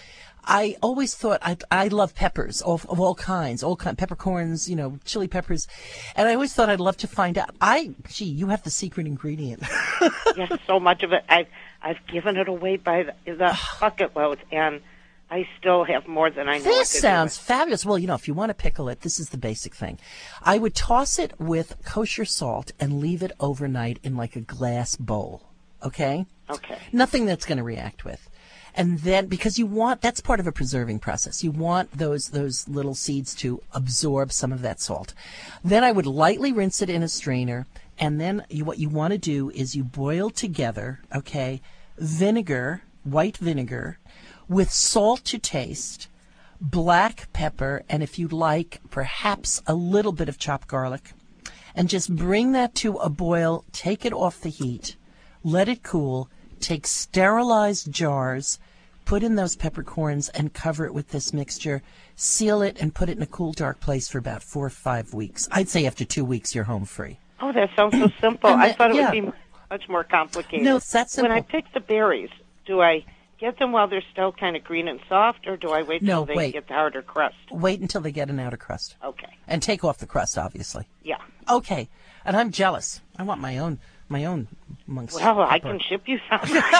I always thought I love peppers of all kinds, peppercorns, chili peppers, and I always thought I'd love to find out. You have the secret ingredient. Yes, so much of it. I've given it away by the bucket loads, and I still have more than I know. This sounds fabulous. Well, if you want to pickle it, this is the basic thing. I would toss it with kosher salt and leave it overnight in like a glass bowl. Okay? Okay. Nothing that's going to react with. And then, because that's part of a preserving process. You want those little seeds to absorb some of that salt. Then I would lightly rinse it in a strainer. And then what you want to do is you boil together, okay, vinegar, white vinegar, with salt to taste, black pepper, and if you like, perhaps a little bit of chopped garlic. And just bring that to a boil, take it off the heat, let it cool, take sterilized jars, put in those peppercorns and cover it with this mixture, seal it, and put it in a cool, dark place for about 4 or 5 weeks. I'd say after 2 weeks, you're home free. Oh, that sounds so simple. I thought it would be much more complicated. No, it's that simple. When I pick the berries, do I get them while they're still kind of green and soft, or do I wait until they get the outer crust? Wait until they get an outer crust. Okay. And take off the crust, obviously. Yeah. Okay. And I'm jealous. I want my own monks. Well, I can ship you some.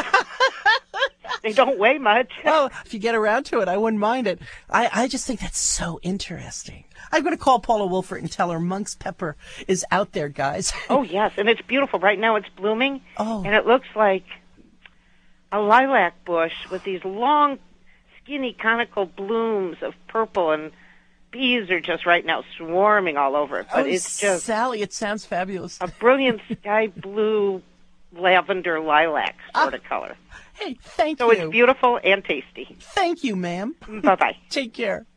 They don't weigh much. Well, if you get around to it, I wouldn't mind it. I just think that's so interesting. I'm going to call Paula Wolfert and tell her Monk's pepper is out there, guys. Oh, yes, and it's beautiful. Right now it's blooming, and it looks like a lilac bush with these long, skinny, conical blooms of purple, and bees are just right now swarming all over it. But it's just... Sally, it sounds fabulous. A brilliant sky blue, lavender, lilac sort of color. Hey, thank you. So it's beautiful and tasty. Thank you, ma'am. Bye-bye. Take care.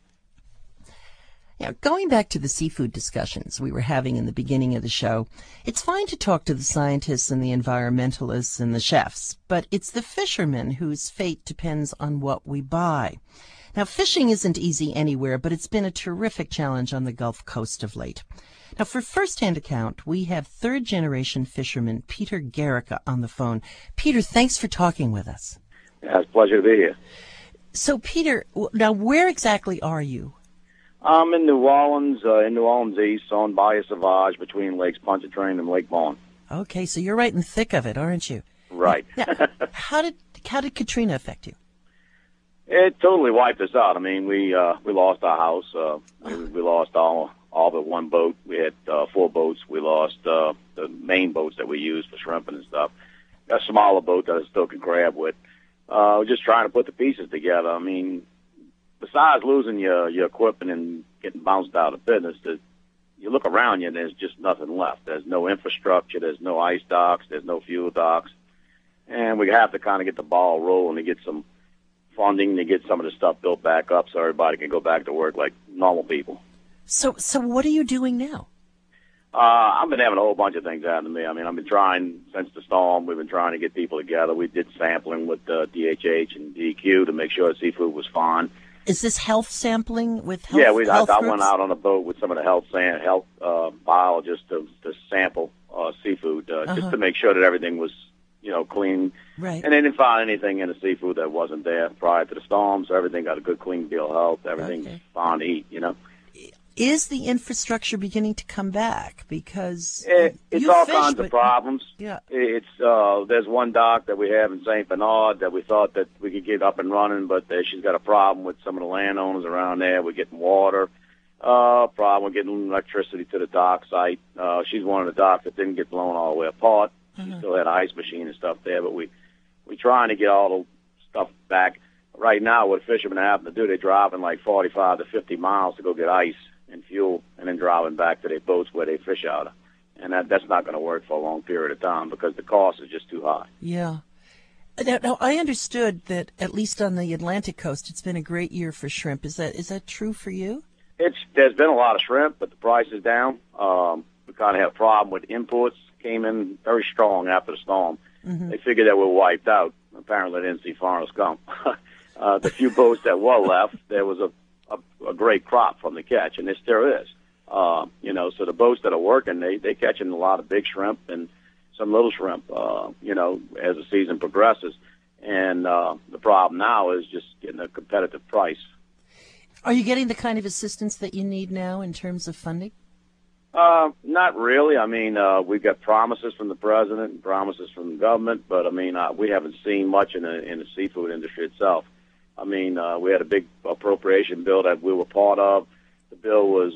Now, going back to the seafood discussions we were having in the beginning of the show, it's fine to talk to the scientists and the environmentalists and the chefs, but it's the fishermen whose fate depends on what we buy. Now, fishing isn't easy anywhere, but it's been a terrific challenge on the Gulf Coast of late. Now, for first-hand account, we have third-generation fisherman Peter Garrica on the phone. Peter, thanks for talking with us. Yeah, it's a pleasure to be here. So, Peter, now where exactly are you? I'm in New Orleans East, on Bayou Sauvage, between Lakes Pontchartrain and Lake Bon. Okay, so you're right in the thick of it, aren't you? Right. Now, how did Katrina affect you? It totally wiped us out. I mean, we lost our house. We lost all but one boat. We had 4 boats. We lost the main boats that we used for shrimping and stuff. Got a smaller boat that I still can grab with. We're just trying to put the pieces together. I mean, besides losing your equipment and getting bounced out of business, you look around you and there's just nothing left. There's no infrastructure. There's no ice docks. There's no fuel docks. And we have to kind of get the ball rolling to get some funding to get some of the stuff built back up so everybody can go back to work like normal people. So what are you doing now? I've been having a whole bunch of things happen to me. I mean, I've been trying since the storm. We've been trying to get people together. We did sampling with DHH and DQ to make sure the seafood was fine. Is this health sampling with health? Yeah, health I groups? went out on a boat with some of the health biologists to sample seafood just to make sure that everything was clean. Right. And they didn't find anything in the seafood that wasn't there prior to the storm, so everything got a good, clean bill of health. Everything's fine to eat, Is the infrastructure beginning to come back? Because it's all kinds of problems. Yeah. It's there's one dock that we have in St. Bernard that we thought that we could get up and running, but she's got a problem with some of the landowners around there. We're getting water. Problem with getting electricity to the dock site. She's one of the docks that didn't get blown all the way apart. She still had an ice machine and stuff there, but we're trying to get all the stuff back. Right now, what fishermen are having to do, they're driving like 45 to 50 miles to go get ice and fuel, and then driving back to their boats where they fish out of. And that's not going to work for a long period of time because the cost is just too high. Yeah. Now, I understood that at least on the Atlantic coast, it's been a great year for shrimp. Is that true for you? There's been a lot of shrimp, but the price is down. We kind of have a problem with imports. Came in very strong after the storm. They figured that we're wiped out. Apparently, they didn't see foreigners come. The few boats that were left, there was a great crop from the catch, and there still is. So the boats that are working, they catching a lot of big shrimp and some little shrimp, as the season progresses. And the problem now is just getting a competitive price. Are you getting the kind of assistance that you need now in terms of funding? Not really. I mean, we've got promises from the president and promises from the government, but I mean, we haven't seen much in the seafood industry itself. I mean, we had a big appropriation bill that we were part of. The bill was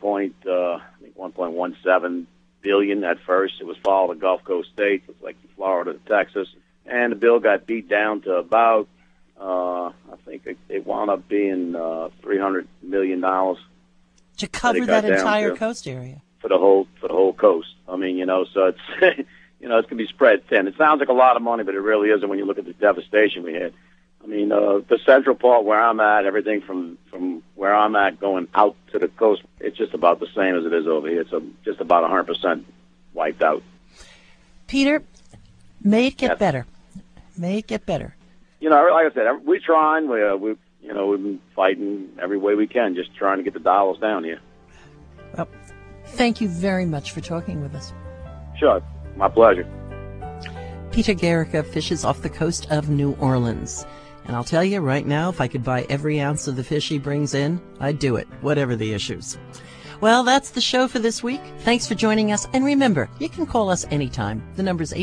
1.17 billion at first. It was for all the Gulf Coast states, it's like Florida, Texas, and the bill got beat down to about, I think it wound up being $300 million to cover that entire coast area for the whole coast. I mean, so it's it's gonna be spread thin. It sounds like a lot of money, but it really isn't when you look at the devastation we had. I mean, the central part where I'm at, everything from where I'm at going out to the coast, it's just about the same as it is over here. It's just about 100% wiped out. Peter, may it get better. May it get better. Like I said, we're trying. We've been fighting every way we can, just trying to get the dollars down here. Well, thank you very much for talking with us. Sure, my pleasure. Peter Garrica fishes off the coast of New Orleans. And I'll tell you right now, if I could buy every ounce of the fish he brings in, I'd do it, whatever the issues. Well, that's the show for this week. Thanks for joining us. And remember, you can call us anytime. The number's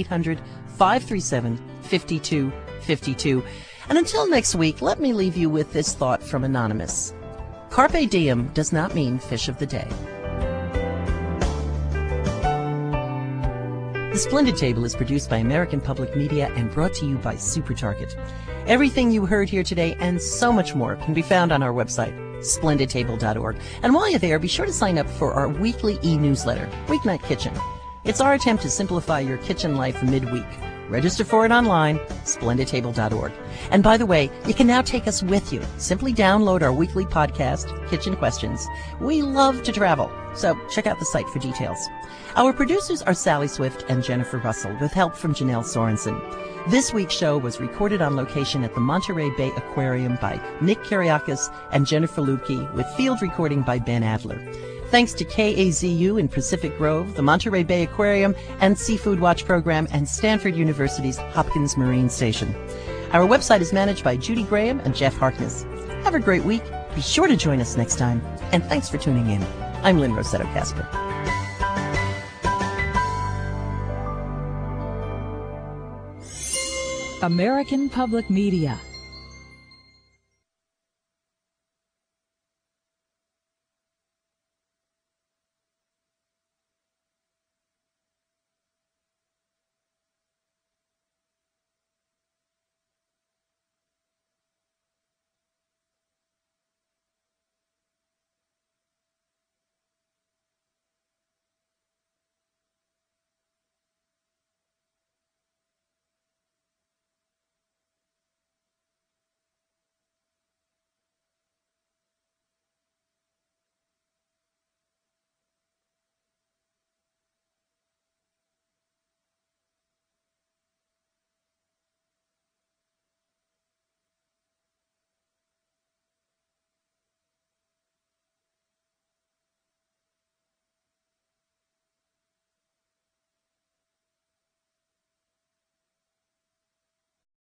800-537-5252. And until next week, let me leave you with this thought from Anonymous. Carpe diem does not mean fish of the day. The Splendid Table is produced by American Public Media and brought to you by SuperTarget. Everything you heard here today and so much more can be found on our website, splendidtable.org. And while you're there, be sure to sign up for our weekly e-newsletter, Weeknight Kitchen. It's our attempt to simplify your kitchen life midweek. Register for it online, splendidtable.org. And by the way, you can now take us with you. Simply download our weekly podcast, Kitchen Questions. We love to travel, so check out the site for details. Our producers are Sally Swift and Jennifer Russell, with help from Janelle Sorensen. This week's show was recorded on location at the Monterey Bay Aquarium by Nick Kiriakis and Jennifer Lukey, with field recording by Ben Adler. Thanks to KAZU in Pacific Grove, the Monterey Bay Aquarium and Seafood Watch Program, and Stanford University's Hopkins Marine Station. Our website is managed by Judy Graham and Jeff Harkness. Have a great week. Be sure to join us next time. And thanks for tuning in. I'm Lynn Rossetto Kasper. American Public Media